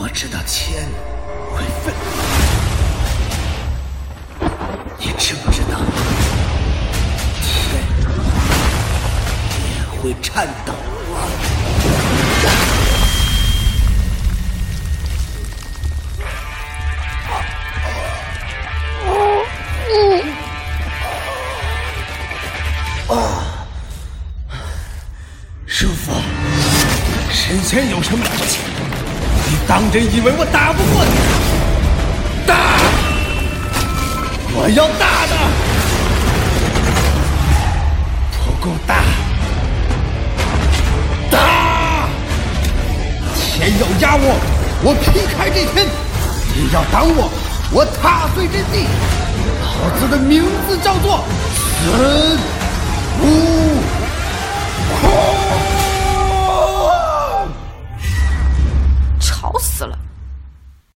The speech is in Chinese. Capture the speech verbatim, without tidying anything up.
知道天会愤怒，你知不知道天也会颤抖啊？啊！师父，神仙有什么了不起？你当真以为我打不过你？大！我要大的，不够大，大！天要压我，我劈开这天；地要挡我，我踏碎这地。老子的名字叫做孙悟空。